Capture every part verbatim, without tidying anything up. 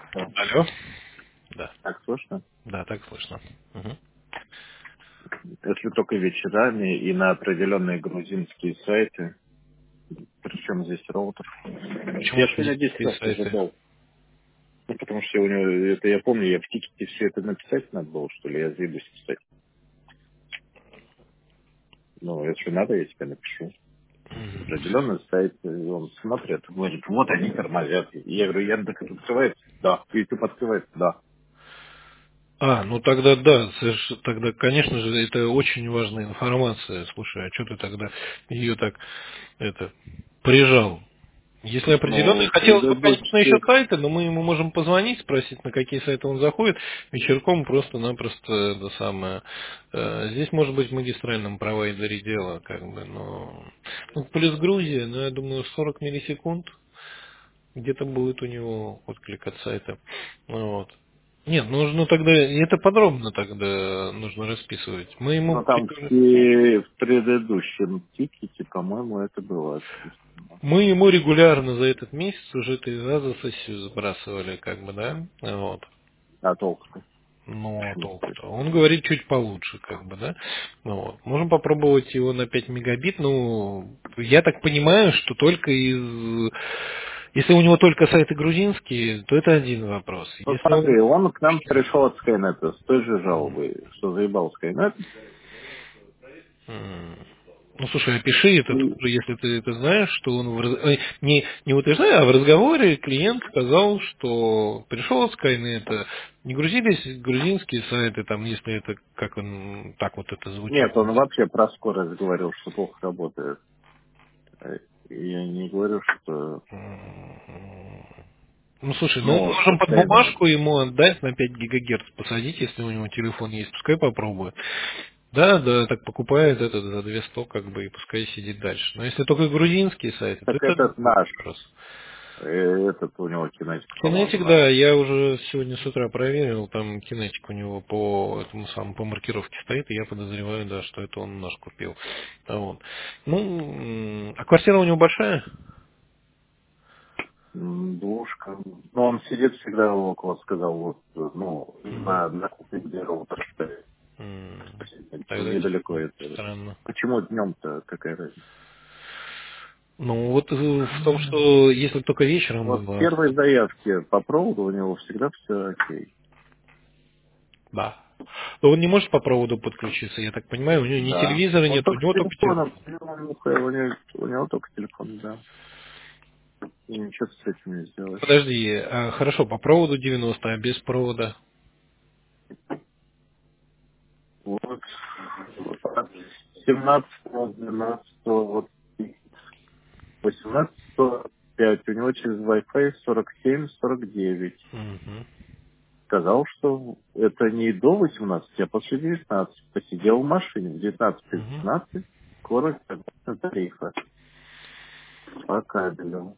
Да. Алло? Да. Так слышно? Да, так слышно. Мгм. Если только вечерами и на определенные грузинские сайты, причем здесь роутер. Почему Я сегодня десять грузинские раз уже сайты? был. Ну, потому что у него, это я помню, я в тикете все это написать надо было, что ли, я заебусь писать. Ну, если надо, я тебе напишу. Определенный сайт, и он смотрит, говорит, вот они тормозят. И я говорю, Яндекс открывается? Да. YouTube открывается? Да. А, ну тогда да, соверш- тогда, конечно же, это очень важная информация. Слушай, а что ты тогда ее так, это, прижал? Если определенные, Ну, хотелось бы, конечно, еще предыдущие... сайты, но мы ему можем позвонить, спросить, на какие сайты он заходит, вечерком просто-напросто это самое. э, Здесь может быть в магистральном провайдере дело, как бы, но ну, плюс Грузия, ну, я думаю, сорок миллисекунд где-то будет у него отклик от сайта. Ну, вот. Нет, нужно тогда, это подробно тогда нужно расписывать. Мы Ну, ему там прикажем- и в предыдущем тикете, по-моему, это было описано. мы ему регулярно за этот месяц уже три раза сессию сбрасывали, как бы, да, вот. А толку-то? Ну, а Почему ты? толку-то? Он говорит чуть получше, как бы, да. Ну, вот. Можем попробовать его на пять мегабит, ну, я так понимаю, что только из... Если у него только сайты грузинские, то это один вопрос. Ну Если он... смотри, он к нам пришел от Скайнета с той же жалобой, что заебал Скайнет. М. Ну, слушай, опиши это И тоже, если ты это знаешь, что он в раз- ой, не, не утверждая, а в разговоре клиент сказал, что пришел от Скайнета, не грузились грузинские сайты, там, если это, как он, так вот это звучит. нет, он вообще про скорость говорил, что плохо работает. Э, Я не говорю, что... М. Ну, слушай, ну, Ну, можем со под Скайнет. бумажку ему отдать на пять гигагерц, посадить, если у него телефон есть, пускай попробует. Да, да, так покупает этот за двести, как бы, и пускай сидит дальше. Но если только грузинские сайты, то Так это этот другой наш, вопрос. э, этот у него кинетик, по-моему, Кинетик, наш. да, я уже сегодня с утра проверил, там кинетик у него по этому самому, по маркировке стоит, и я подозреваю, да, что это он наш купил. А Вот. Ну, м, а квартира у него большая? М, Двушка. Но он сидит всегда около, сказал, вот, э, ну, Мгм. на, на кухне, где роутер стоит. М, Тогда Недалеко действительно это. странно. Почему днем-то какая разница? Ну, вот э, в том, что если только вечером Вот в было, первой заявке по проводу у него всегда все окей. да. Но он не может по проводу подключиться, я так понимаю, у него ни Да. телевизора Он нет, у только него только телефоном, телефон. у него, у него у него только телефон, да. И ничего с этим не сделаешь. Подожди, а, хорошо, по проводу девяносто, а без провода? Вот. От семнадцатого, двенадцатого, вот восемнадцатого, сорок пять. У него через Wi-Fi сорок семь, сорок девять. Мгм. Сказал, что это не до восемнадцати, а после девятнадцати. Посидел в машине в девятнадцать Мгм. пятнадцать. Скорость согласно тарифа по кабелю.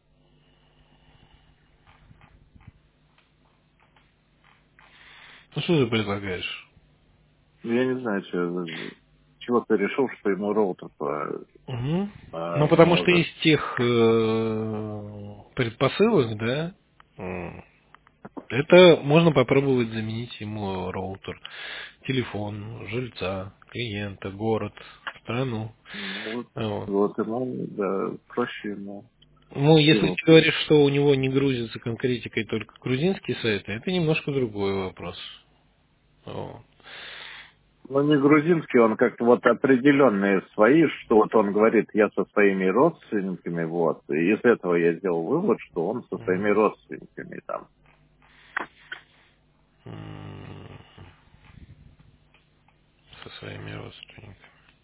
Ну что ты предлагаешь? Ну, я не знаю, что, чего ты решил, что ему роутер по- Мгм. Ну, потому что поможет. из тех э, предпосылок, да, м, это можно попробовать заменить ему роутер, телефон, жильца, клиента, город, страну. Ну, вот, Вот. вот ему, да, проще ему Ну, если ты Европу. говоришь, что у него не грузится конкретикой только грузинские сайты, это немножко другой вопрос. Вот. Ну, не грузинский, он как-то вот определенные свои, что вот он говорит, я со своими родственниками, вот. И из этого я сделал вывод, что он со своими М, родственниками там. м, Со своими родственниками.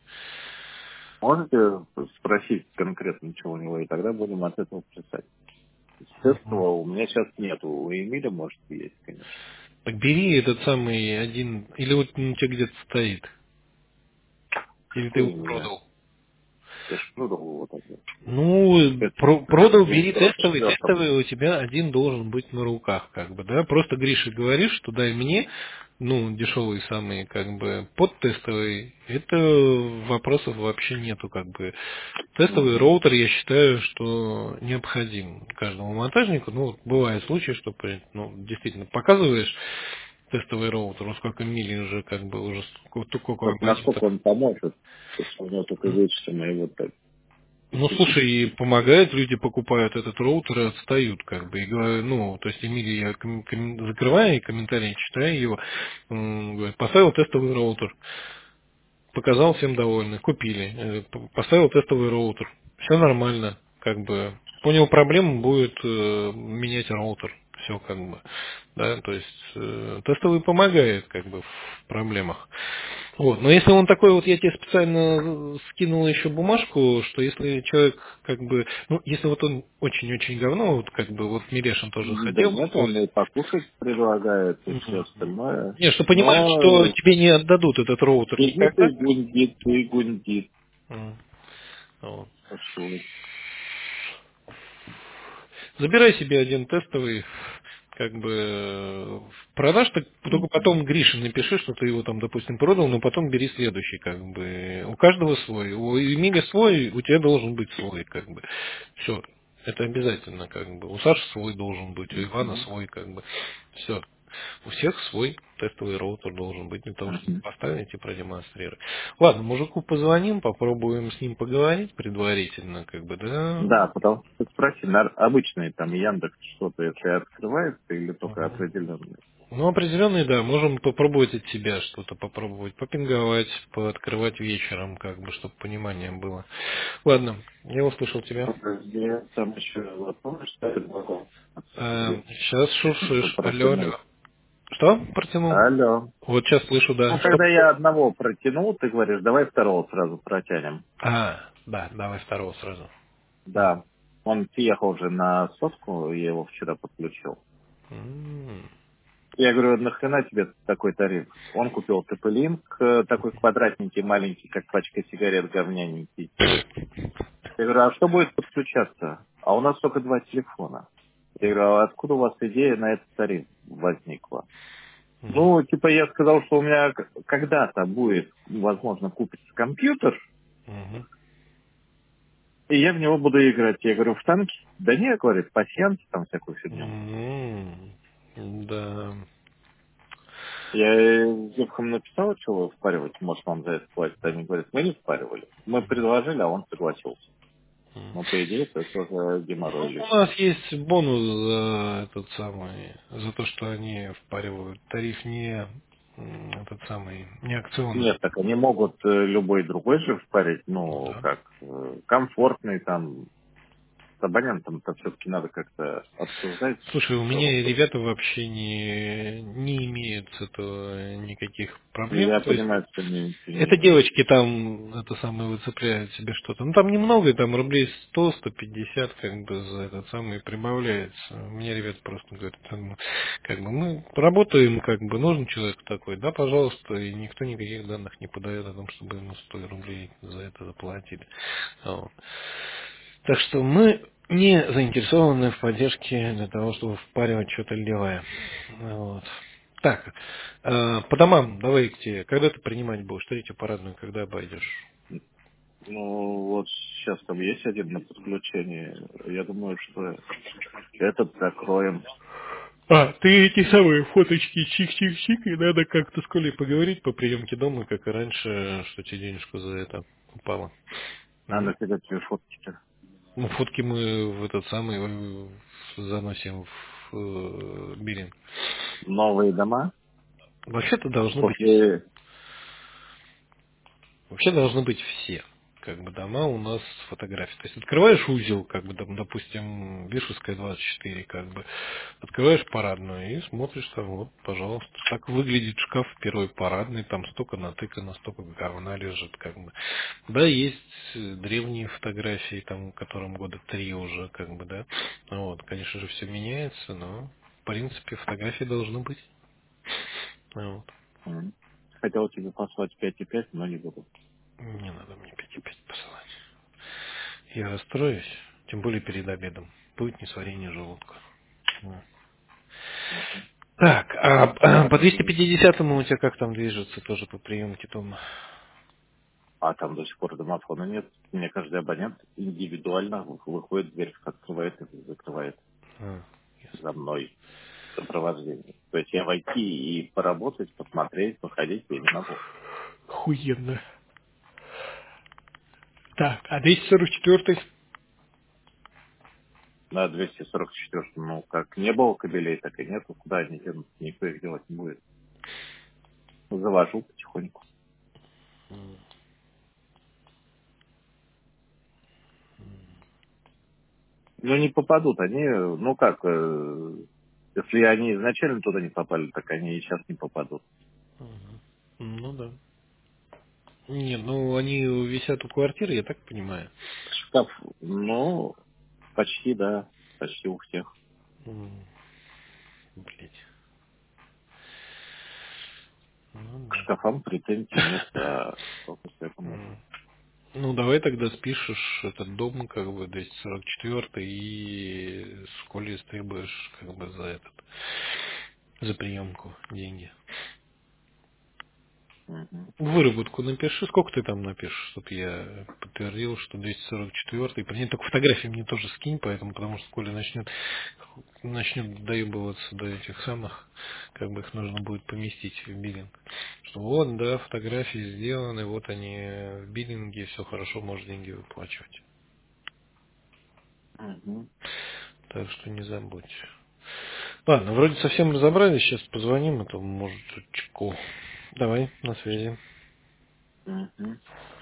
Можете спросить конкретно, что у него, и тогда будем от этого писать. Мгм. Естественно, у меня сейчас нету, у Эмиля, может, есть, конечно. Так бери этот самый один, или вот он у тебя где-то стоит, или ты Какой его Эмиля? продал. Я ж продал его тогда. Ну, Это про- продал, в бери сорок тестовый, четвёртом. тестовый у тебя один должен быть на руках, как бы, да, просто Грише говоришь, что дай мне, ну, дешевые самые, как бы, под тестовый, это вопросов вообще нету, как бы. Тестовый Мгм. роутер, я считаю, что необходим каждому монтажнику, ну, вот бывают случаи, что, при- ну, действительно, показываешь тестовый роутер, ну, сколько миль уже, как бы, уже сколько, сколько Вот насколько абонентов. он поможет, если у него только вечером моего так Ну, слушай, и помогает, люди покупают этот роутер и отстают, как бы, и говорю, ну, то есть Эмилий, я ком- ком- закрываю и комментарий читаю его, м, говорит, поставил тестовый роутер, показал, всем довольны, купили, Э, п- поставил тестовый роутер, все нормально, как бы, понял проблему, будет э, менять роутер, все как бы, да, то есть э, тестовый помогает, как бы, в проблемах. Вот. Но если он такой, вот я тебе специально скинул еще бумажку, что если человек как бы, ну, если вот он очень-очень говно, вот как бы, вот Мирешин тоже Да хотел нет, он устроить. и покушать предлагает, и все Мгм. остальное. Не, что понимаешь, что Но тебе не отдадут этот роутер сидит никогда. и гундит, и гундит. М. Вот. Так что вот. Забирай себе один тестовый, как бы э, продашь, так только Мгм. потом Грише напиши, что ты его там, допустим, продал, но потом бери следующий, как бы. У каждого свой. У Эмиля свой, у тебя должен быть свой, как бы. Все. Это обязательно, как бы. У Саши свой должен быть, у Ивана Мгм. свой, как бы. Все. У всех свой тестовый роутер должен быть, для того, чтобы Мгм. поставить и продемонстрировать. Ладно, мужику позвоним, попробуем с ним поговорить предварительно, как бы, да. Да, потому что спроси, на обычный там Яндекс что-то, если открывается или только Мгм. определенные. Ну, определенные, да, можем попробовать от себя что-то попробовать, попинговать, пооткрывать вечером, как бы, чтобы понимание было. Ладно, я услышал тебя. Подожди, там еще вопрос, что я предлагал. сейчас Что шуршишь. Алло, протянул. алло. Что протянул? Алло. Вот сейчас слышу, Ну, да. Что? когда я одного протянул, ты говоришь, давай второго сразу протянем. А, да, давай второго сразу. М. Да. Он съехал уже на сотку, я его вчера подключил. М. Я говорю, нахрена тебе такой тариф? Он купил TP-Link, э, такой квадратненький, маленький, как пачка сигарет, говняненький. Я говорю, а что будет подключаться? А у нас только два телефона. Я говорю, а откуда у вас идея на этот тариф возникла? Мгм. Ну, типа я сказал, что у меня к- когда-то будет, возможно, купится компьютер, Мгм. и я в него буду играть. Я говорю, в танки? Да нет, говорит, пассианс, там всякую фигню. М. Да. Я девкам написал, что вы впаривать, может, вам за это платят. Они говорят, мы не впаривали. Мы предложили, а он согласился. Но, по идее, это тоже геморрой Ну, у лишний. нас есть бонус за этот самый, за то, что они впаривают. Тариф не м, этот самый, не акционный. Нет, так они могут э, любой другой же впарить, Ну ну, да. как э, комфортный там. С абонентом-то все-таки надо как-то обсуждать, Слушай, у что меня он хочет. ребята вообще не, не имеют с этого никаких проблем. Я То есть понимаю, что не, это не- девочки там, это самое, выцепляют себе что-то. Ну, там немного, там рублей сто сто пятьдесят как бы за этот самый прибавляется. Мне ребята просто говорят, там, как бы мы работаем, как бы нужен человек такой, да, пожалуйста, и никто никаких данных не подает о том, чтобы ему сто рублей за это заплатили. Вот. Так что мы не заинтересованы в поддержке для того, чтобы впаривать что-то левое. Вот. Так, э, по домам, давай к тебе. Когда ты принимать будешь? Третью парадную, когда обойдешь? Ну, вот сейчас там есть один на подключении. Я думаю, что этот закроем. А, ты эти самые фоточки чик-чик-чик, и надо как-то с Колей поговорить по приемке дома, как и раньше, что тебе денежку за это упало. А М? нафига тебе фотки-то? Ну, фотки мы в этот самый э, заносим в э, биллинг. Новые дома? Вообще-то должны быть После... Вообще должны быть все как бы дома у нас фотографии. То есть открываешь узел, как бы, там, допустим, Вишевская двадцать четыре, как бы, открываешь парадную и смотришь там, вот, пожалуйста. Так выглядит шкаф первой парадной, там столько натыкано, столько говна лежит, как бы. Да, есть э, древние фотографии, там, которым года три уже, как бы, да. Вот, конечно же, все меняется, но, в принципе, фотографии должны быть. Вот. м, Хотел тебе послать пять и пять, но не буду. Не надо мне пять и пять посылать. Я расстроюсь, тем более перед обедом. Будет несварение желудка. Вот. Так, а по двести пятидесятому у тебя как там движется тоже по приемке дома? А там до сих пор домофона нет. Мне каждый абонент индивидуально выходит, дверь открывает и закрывает А, за ясно. мной сопровождение. То есть я войти и поработать, посмотреть, походить я не могу. Охуенно. Так, а двести сорок четвёртый? На двести сорок четвёртом, ну, как не было кабелей, так и нету. Куда они денутся, никто их делать не будет. Завожу потихоньку. Ну, не попадут они, ну как, э, если они изначально туда не попали, так они и сейчас не попадут. Мгм. Ну да. Нет, ну они висят у квартиры, я так понимаю. Шкаф, ну, почти, да, почти у всех. М, Блять. Ну К да. шкафам претензий нет, а только к этому. М. Ну давай тогда спишешь этот дом, как бы, двести сорок четвёртый, и с Колей стребуешь, как бы, за этот, за приемку деньги. Мгм. Выработку напиши, сколько ты там напишешь, чтобы я подтвердил, что двести сорок четвёртый. Понятно, только фотографии мне тоже скинь, поэтому, потому что Коля начнет, начнет доебываться до этих самых, как бы их нужно будет поместить в биллинг. Что вот, да, фотографии сделаны, вот они в биллинге, все хорошо, можешь деньги выплачивать. Мгм. Так что не забудь. Ладно, вроде совсем разобрались, сейчас позвоним, а то может чеку. Давай, на связи. Мгм.